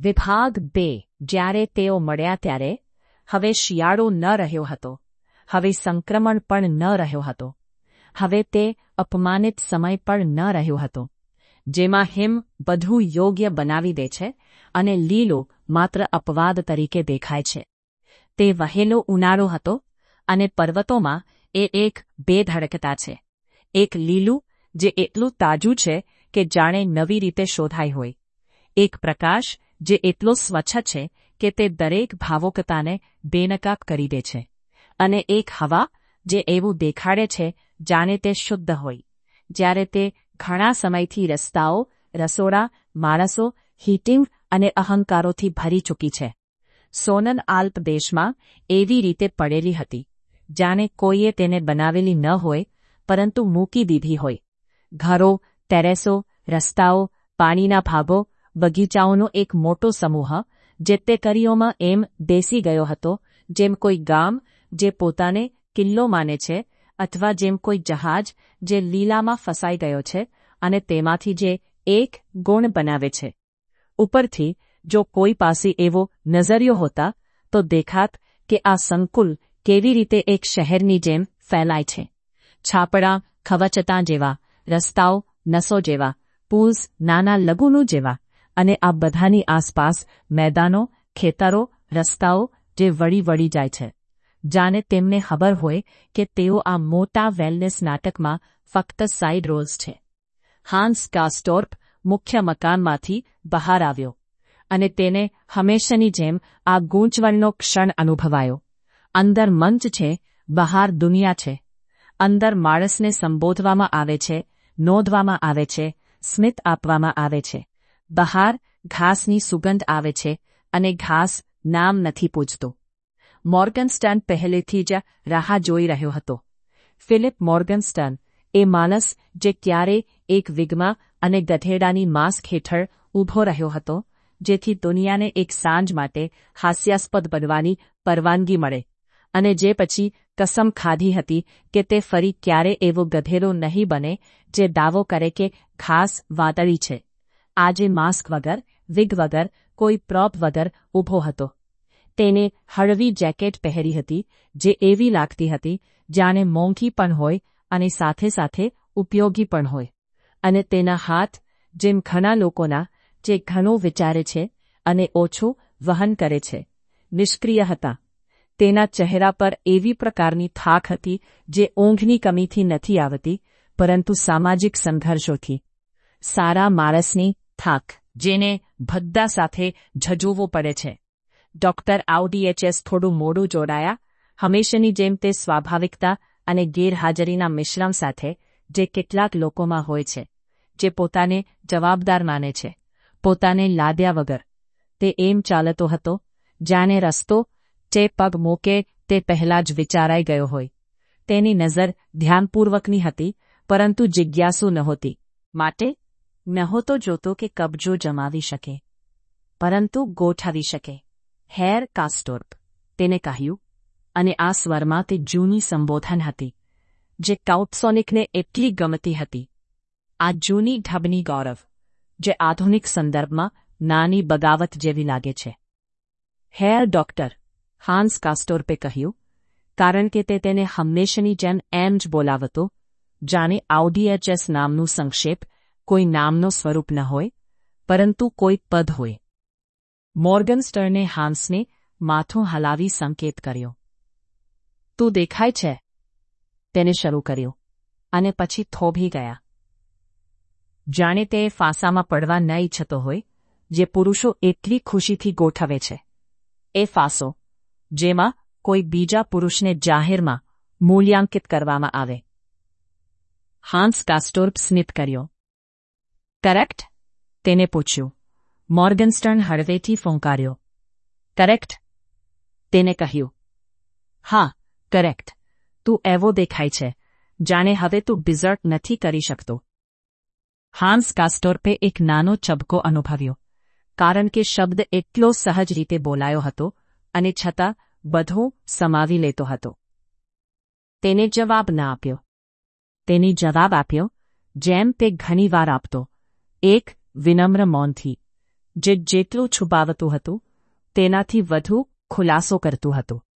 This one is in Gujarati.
વિભાગ 2 જ્યારે તેઓ મળ્યા ત્યારે હવે શિયાળો ન રહ્યો હતો, હવે સંક્રમણ પણ ન રહ્યો હતો, હવે તે અપમાનિત સમય પણ ન રહ્યો હતો, જેમાં હિમ બધું યોગ્ય બનાવી દે છે અને લીલો માત્ર અપવાદ તરીકે દેખાય છે. તે વહેલો ઉનાળો હતો અને પર્વતોમાં એક બેધડકતા છે, એક લીલું જે એટલું તાજું છે કે જાણે નવી રીતે શોધાઈ હોય, એક પ્રકાશ જે એટલો સ્વચ્છ છે કે તે દરેક ભાવુકતાને બેનકાબ કરી દે છે, અને એક હવા જે એવું દેખાડે છે જાણે તે શુદ્ધ હોય, જ્યારે તે ઘણા સમયથી રસ્તાઓ, રસોડા, માણસો, હીટિંગ અને અહંકારોથી ભરી ચૂકી છે. સોનન આલ્પ દેશમાં એવી રીતે પડેલી હતી જાણે કોઈએ તેને બનાવેલી ન હોય પરંતુ મૂકી દીધી હોય. ઘરો, ટેરેસો, રસ્તાઓ, પાણીના ભાગો, બગીચાઓનો એક મોટો સમૂહ જે તે કરીઓમાં એમ બેસી ગયો હતો જેમ કોઈ ગામ જે પોતાને કિલ્લો માને છે, અથવા જેમ કોઈ જહાજ જે લીલામાં ફસાઈ ગયો છે અને તેમાંથી જે એક ગુણ બનાવે છે. ઉપરથી જો કોઈ પાસે એવો નજરિયો હોતા તો દેખાત કે આ સંકુલ કેવી રીતે એક શહેરની જેમ ફેલાય છે. છાપડા ખવચતાં જેવા, રસ્તાઓ નસો જેવા, પુલ્સ નાના લઘુનું જેવા, અને આ બધાની આસપાસ મેદાનો, ખેતરો, રસ્તાઓ જે વળી જાય છે, જાણે તેમને ખબર હોય કે તેઓ આ મોટા વેલનેસ નાટકમાં ફક્ત સાઇડ રોલ્સ છે. હાન્સ કાસ્ટોર્પ મુખ્ય મકાનમાંથી બહાર આવ્યો અને તેને હંમેશની જેમ આ ગૂંચવણનો ક્ષણ અનુભવાયો. અંદર મંચ છે, બહાર દુનિયા છે. અંદર માણસને સંબોધવામાં આવે છે, નોંધવામાં આવે છે, સ્મિત આપવામાં આવે છે. બહાર ઘાસની સુગંધ આવે છે અને ઘાસ નામ નથી પૂછતું. મોર્ગનસ્ટર્ન પહેલેથી જ રાહ જોઈ રહ્યો હતો. ફિલિપ મોર્ગનસ્ટર્ન એ માણસ જે ક્યારે એક વિગમાં અને ગધેડાની માસ્ક હેઠળ ઊભો રહ્યો હતો, જેથી દુનિયાને એક સાંજ માટે હાસ્યાસ્પદ બનવાની પરવાનગી મળે, અને જે પછી કસમ ખાધી હતી કે તે ફરી ક્યારે એવો ગધેડો નહીં બને જે દાવો કરે કે ઘાસ વાદળી છે. આજે માસ્ક વગર, વિગ વગર, કોઈ પ્રોપ વગર ઊભો હતો. તેને હળવી જેકેટ પહેરી હતી જે એવી લાગતી હતી જાણે મોંઘી પણ હોય અને સાથે સાથે ઉપયોગી પણ હોય, અને તેના હાથ જેમ ઘણા લોકોના જે ઘણું વિચારે છે અને ઓછું વહન કરે છે, નિષ્ક્રિય હતા. તેના ચહેરા પર એવી પ્રકારની થાક હતી જે ઊંઘની કમીથી નથી આવતી પરંતુ સામાજિક સંઘર્ષોથી. સારા માણસની થાક જેને ભદ્દા સાથે ઝઝૂવવું પડે છે. ડોક્ટર આઉડીએચએસ થોડું મોડું જોડાયા, હંમેશની જેમ તે સ્વાભાવિકતા અને ગેરહાજરીના મિશ્રણ સાથે જે કેટલાક લોકોમાં હોય છે, જે પોતાને જવાબદાર માને છે, પોતાને લાદ્યા વગર. તે એમ ચાલતો હતો જાણે રસ્તો તે પગ મૂકે તે પહેલાં જ વિચારાઈ ગયો હોય. તેની નજર ધ્યાનપૂર્વકની હતી પરંતુ જિજ્ઞાસુ નહોતી. માટે નહોતો જોતો કે કબજો જમાવી શકે, પરંતુ ગોઠવી શકે. હેર કાસ્ટોર્પ, તેને કહ્યું, અને આ સ્વરમાં તે જૂની સંબોધન હતી જે કાઉટસોનિકને એટલી ગમતી હતી. આ જૂની ઢબની ગૌરવ જે આધુનિક સંદર્ભમાં નાની બગાવત જેવી લાગે છે. હેર ડોક્ટર, હાન્સ કાસ્ટોર્પે કહ્યું, કારણ કે તે તેને હંમેશની જેમ એમ જ બોલાવતો જાણે આઉડીએચએસ નામનું સંક્ષેપ કોઈ નામનો સ્વરૂપ ન હોય પરંતુ કોઈ પદ હોય. મોર્ગનસ્ટર્ને હાન્સને માથું હલાવી સંકેત કર્યો. તું દેખાય છે, તેને શરૂ કર્યું, અને પછી થોભી ગયા. જાણે તે ફાંસામાં પડવા ન ઈચ્છતો હોય જે પુરુષો એટલી ખુશીથી ગોઠવે છે. એ ફાંસો જેમાં કોઈ બીજા પુરુષને જાહેરમાં મૂલ્યાંકિત કરવામાં આવે. હાન્સ કાસ્ટોર્પ સ્મિત કર્યો. કરેક્ટ? તેને પૂછ્યું. મોર્ગનસ્ટર્ન હળવેથી ફૂંકાર્યો. કરેક્ટ? તેને કહ્યું. હા, કરેક્ટ. તું એવો દેખાય છે જાણે હવે તું ડિઝર્ટ નથી કરી શકતો. હાન્સ કાસ્ટોર્પે એક નાનો ચબકો અનુભવ્યો, કારણ કે શબ્દ એટલો સહજ રીતે બોલાયો હતો અને છતાં બધું સમાવી લેતો હતો. તેને જવાબ ન આપ્યો. તેને જવાબ આપ્યો જેમ તે ઘણીવાર આપતો, એક વિનમ્ર મૌનથી. જે જેટલું છુપાવતું હતું તેનાથી વધુ ખુલાસો કરતું હતું.